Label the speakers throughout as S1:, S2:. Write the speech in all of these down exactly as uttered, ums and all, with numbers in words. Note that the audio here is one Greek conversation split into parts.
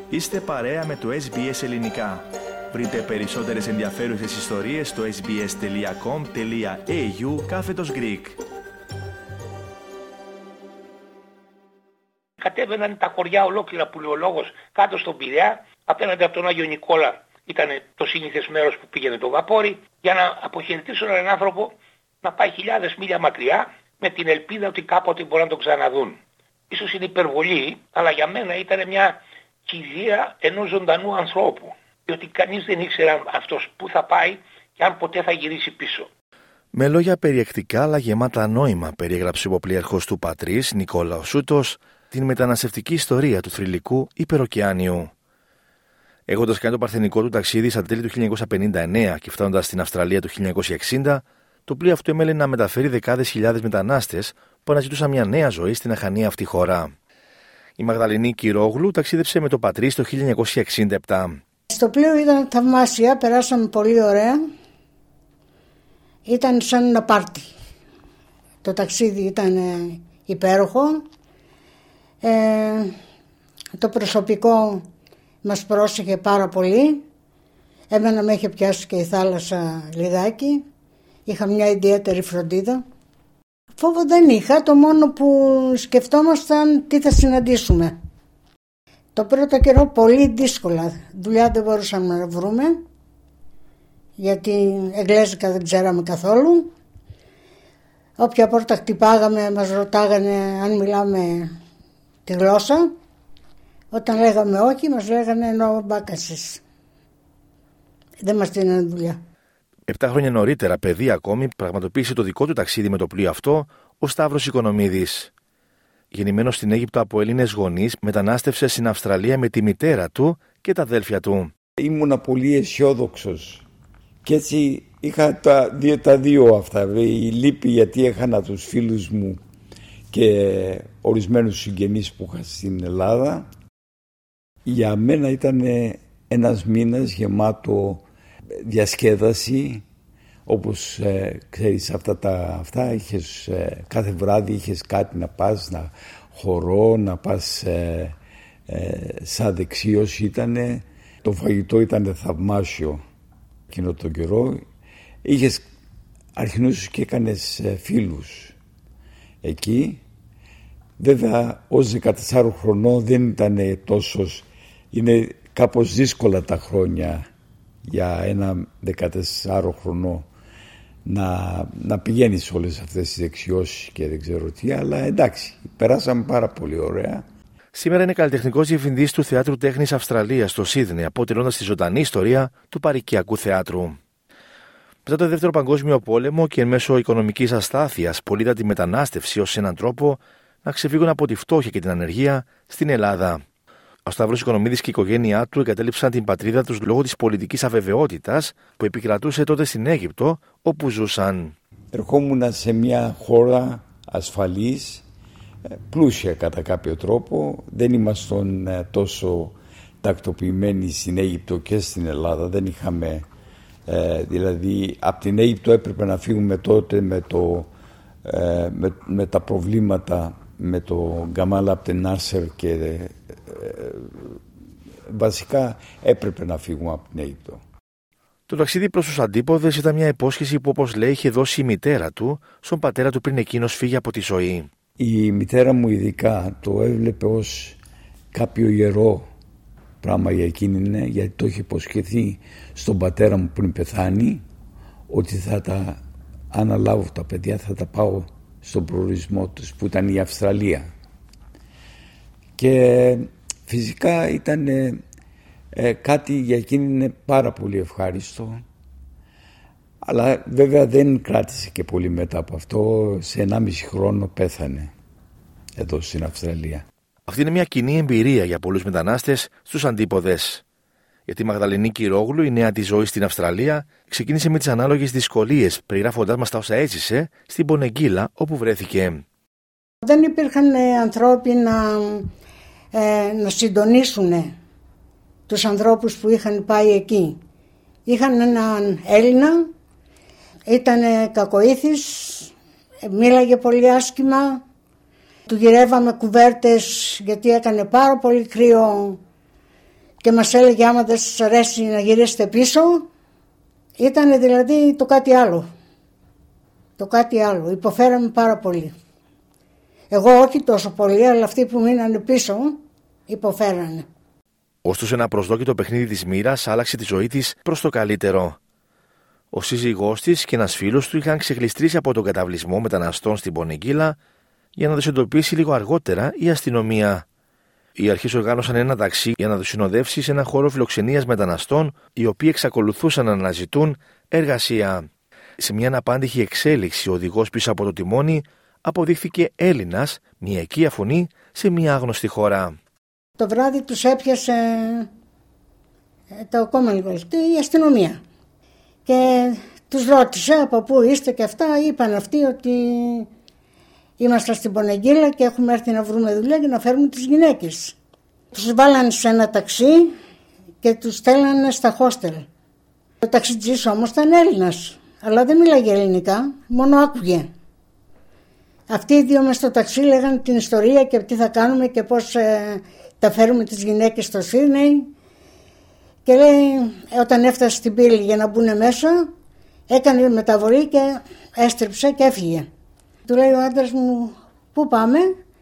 S1: Είστε παρέα με το ες μπι ες Ελληνικά. Βρείτε περισσότερες ενδιαφέρουσες ιστορίες στο sbs.com.au κάθετος Greek.
S2: Κατέβαιναν τα χωριά ολόκληρα που λέει ο λόγος κάτω στον Πειραιά, απέναντι από τον Άγιο Νικόλα ήταν το σύνηθες μέρος που πήγαινε το βαπόρι, για να αποχαιρετήσουν έναν άνθρωπο να πάει χιλιάδες μίλια μακριά με την ελπίδα ότι κάποτε μπορεί να τον ξαναδούν. Ίσως είναι υπερβολή, αλλά για μένα ήταν μια κηδεία ενός ζωντανού ανθρώπου. Διότι κανείς δεν ήξερε αυτός πού θα πάει και αν ποτέ θα γυρίσει πίσω.
S1: Με λόγια περιεκτικά αλλά γεμάτα νόημα περιέγραψε ο υποπλήρχος του Πατρίς, Νικόλαος Σούτος, την μεταναστευτική ιστορία του θρυλικού υπεροκεάνιου. Έχοντας κάνει το παρθενικό του ταξίδι στα τέλη του χίλια εννιακόσια πενήντα εννέα και φτάνοντας στην Αυστραλία το χίλια εννιακόσια εξήντα, το πλοίο αυτό έμελε να μεταφέρει δεκάδες χιλιάδες μετανάστες που αναζητούσαν μια νέα ζωή στην αχανή αυτή χώρα. Η Μαγδαληνή Κυρόγλου ταξίδεψε με το Πατρίς το χίλια εννιακόσια εξήντα επτά.
S3: Στο πλοίο ήταν θαυμάσια, περάσαμε πολύ ωραία. Ήταν σαν ένα πάρτι. Το ταξίδι ήταν υπέροχο. Ε, το προσωπικό μας πρόσεχε πάρα πολύ. Εμένα με είχε πιάσει και η θάλασσα λιγάκι. Είχα μια ιδιαίτερη φροντίδα. Φόβο δεν είχα, το μόνο που σκεφτόμασταν τι θα συναντήσουμε. Το πρώτο καιρό πολύ δύσκολα, δουλειά δεν μπορούσαμε να βρούμε, γιατί εγγλέζικα δεν ξέραμε καθόλου. Όποια πόρτα χτυπάγαμε μας ρωτάγανε αν μιλάμε τη γλώσσα. Όταν λέγαμε όχι μας λέγανε no vacancies. Δεν μας δίνανε δουλειά.
S1: Επτά χρόνια νωρίτερα, παιδί ακόμη, πραγματοποίησε το δικό του ταξίδι με το πλοίο αυτό ο Σταύρος Οικονομίδης. Γεννημένος στην Αίγυπτο από Έλληνες γονείς, μετανάστευσε στην Αυστραλία με τη μητέρα του και τα αδέλφια του.
S4: Ήμουνα πολύ αισιόδοξος και έτσι είχα τα δύο, τα δύο αυτά. Η λύπη γιατί έχανα τους φίλους μου και ορισμένους συγγενείς που είχα στην Ελλάδα. Για μένα ήταν ένας μήνας γεμάτο διασκέδαση, όπως ε, ξέρεις αυτά τα αυτά είχες, ε, κάθε βράδυ είχες κάτι να πας, να χορό, να πας ε, ε, σαν δεξίωση ήτανε. Το φαγητό ήταν θαυμάσιο εκείνο τον καιρό. Είχες αρχινούς και έκανες ε, φίλους εκεί. Βέβαια ως δεκατεσσάρων χρονών δεν ήταν τόσο, είναι κάπως δύσκολα τα χρόνια για ένα δεκατεσσάροχρονο να, να πηγαίνει σε όλες αυτές τις δεξιώσεις και δεν ξέρω τι, αλλά εντάξει, περάσαμε πάρα πολύ ωραία.
S1: Σήμερα είναι καλλιτεχνικός διευθυντής του Θεάτρου Τέχνης Αυστραλίας στο Σίδνεϊ, αποτελώντας τη ζωντανή ιστορία του παροικιακού θεάτρου. Μετά το Δεύτερο Παγκόσμιο Πόλεμο και εν μέσω οικονομικής αστάθειας, πολλοί τη μετανάστευση ως έναν τρόπο να ξεφύγουν από τη φτώχεια και την ανεργία στην Ελλάδα. Ο Σταύρος Οικονομίδης και η οικογένειά του εγκατέλειψαν την πατρίδα τους λόγω της πολιτικής αβεβαιότητας που επικρατούσε τότε στην Αίγυπτο, όπου ζούσαν.
S4: Ερχόμουν σε μια χώρα ασφαλής, πλούσια κατά κάποιο τρόπο. Δεν ήμασταν τόσο τακτοποιημένοι στην Αίγυπτο και στην Ελλάδα. Δεν είχαμε, ε, δηλαδή από την Αίγυπτο έπρεπε να φύγουμε τότε με, το, ε, με, με τα προβλήματα με το Γκαμάλ Αμπτελ Νάσερ και ε, ε, βασικά έπρεπε να φύγουμε από την Αίγυπτο.
S1: Το ταξίδι προς τους αντίποδες ήταν μια υπόσχεση που, όπως λέει, είχε δώσει η μητέρα του στον πατέρα του πριν εκείνος φύγει από τη ζωή.
S4: Η μητέρα μου ειδικά το έβλεπε ως κάποιο ιερό πράγμα για εκείνη, γιατί το είχε υποσχεθεί στον πατέρα μου πριν πεθάνει ότι θα τα αναλάβω τα παιδιά, θα τα πάω στον προορισμό τους που ήταν η Αυστραλία. Και φυσικά ήταν ε, ε, κάτι για εκείνη είναι πάρα πολύ ευχάριστο, αλλά βέβαια δεν κράτησε και πολύ μετά από αυτό. Σε ενάμιση χρόνο πέθανε εδώ στην Αυστραλία.
S1: Αυτή είναι μια κοινή εμπειρία για πολλούς μετανάστες στους αντίποδες. Γιατί η Μαγδαληνή Κυρόγλου, η νέα της ζωή στην Αυστραλία, ξεκίνησε με τις ανάλογες δυσκολίες, περιγράφοντάς μας τα όσα έζησε στην Πονεγκύλα, όπου βρέθηκε.
S3: Δεν υπήρχαν ανθρώποι να, ε, να συντονίσουν τους ανθρώπους που είχαν πάει εκεί. Είχαν έναν Έλληνα, ήταν κακοήθης, μίλαγε πολύ άσχημα, του γυρεύαμε κουβέρτες γιατί έκανε πάρα πολύ κρύο. Ήταν μια χαρά, και μας έλεγε άμα δεν σας αρέσει να γυρίσετε πίσω. Ήταν δηλαδή το κάτι άλλο. Το κάτι άλλο. Υποφέραμε πάρα πολύ. Εγώ όχι τόσο πολύ, αλλά αυτοί που μείνανε πίσω υποφέρανε.
S1: Ωστόσο, ένα προσδόκητο παιχνίδι της μοίρας άλλαξε τη ζωή της προς το καλύτερο. Ο σύζυγός της και ένας φίλος του είχαν ξεχλιστρήσει από τον καταβλισμό μεταναστών στην Πονεγγύλα για να τους εντοπίσει λίγο αργότερα η αστυνομία. Οι αρχές οργάνωσαν ένα ταξί για να τους συνοδεύσει σε ένα χώρο φιλοξενίας μεταναστών, οι οποίοι εξακολουθούσαν να αναζητούν εργασία. Σε μια αναπάντηχη εξέλιξη, ο οδηγός πίσω από το τιμόνι αποδείχθηκε Έλληνας, μια οικία φωνή σε μια άγνωστη χώρα.
S3: Το βράδυ τους έπιασε το Commonwealth, η αστυνομία. Και τους ρώτησε από πού είστε και αυτά. Είπαν αυτοί ότι είμαστε στην Πονεγγύλα και έχουμε έρθει να βρούμε δουλειά και να φέρουμε τις γυναίκες. Τους βάλανε σε ένα ταξί και τους στέλνανε στα χόστελ. Ο ταξιτζής όμως ήταν Έλληνας, αλλά δεν μίλαγε ελληνικά, μόνο άκουγε. Αυτοί οι δύο μες στο ταξί λέγανε την ιστορία και τι θα κάνουμε και πώς ε, τα φέρουμε τις γυναίκες στο Σίδνεϊ. Και λέει, όταν έφτασε στην πύλη για να μπουν μέσα, έκανε μεταβολή και έστριψε και έφυγε. Του λέει ο άντρας μου, πού πάμε?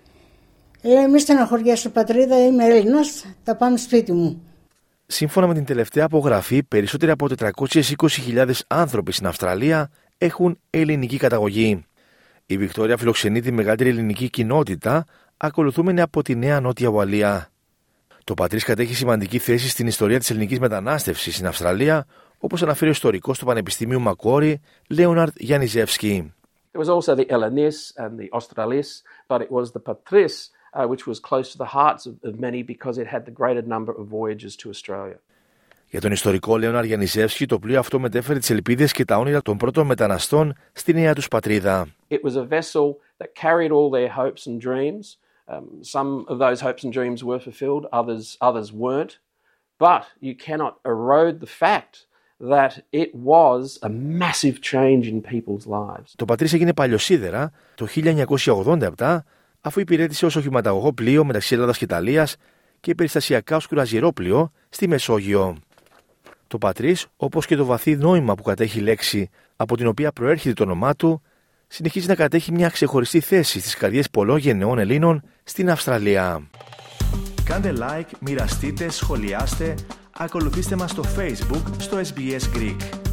S3: Λέει, μη στεναχωριέσαι πατρίδα, είμαι Έλληνας, θα πάμε σπίτι μου.
S1: Σύμφωνα με την τελευταία απογραφή, περισσότεροι από τετρακόσιες είκοσι χιλιάδες άνθρωποι στην Αυστραλία έχουν ελληνική καταγωγή. Η Βικτόρια φιλοξενεί τη μεγαλύτερη ελληνική κοινότητα, ακολουθούμενη από τη Νέα Νότια Ουαλία. Το Πατρίς κατέχει σημαντική θέση στην ιστορία της ελληνικής μετανάστευσης στην Αυστραλία, όπως αναφέρει ο ιστορικός του Πανεπιστημίου Μακουόρι, Λέοναρντ Γιαννιζεύσκι.
S5: There was also the Ellenis and the Australis, but it was the Patris uh, which was close to the hearts of, of many because it had the greater number of voyages to Australia.
S1: Για τον ιστορικό Λέοναρντ Γιαννιζεύσκι, το πλοίο αυτό μετέφερε τις ελπίδες και τα όνειρα των πρώτων μεταναστών στη νέα τους πατρίδα.
S5: It was a vessel that carried all their hopes and dreams. Um, some of those hopes and dreams were fulfilled, others others weren't. But you cannot erode the fact that it was a massive change in people's lives.
S1: Το Πατρίς έγινε παλιοσίδερα το χίλια εννιακόσια ογδόντα επτά, αφού υπηρέτησε ως οχηματαγωγό πλοίο μεταξύ Ελλάδας και Ιταλίας και περιστασιακά ως κουραζιερόπλοιο στη Μεσόγειο. Το Πατρίς, όπως και το βαθύ νόημα που κατέχει η λέξη από την οποία προέρχεται το όνομά του, συνεχίζει να κατέχει μια ξεχωριστή θέση στις καρδιές πολλών γενναιών Ελλήνων στην Αυστραλία. Κάντε like, μοιραστείτε, σχολιάστε, ακολουθήστε μας στο Facebook στο ες μπι ες Greek.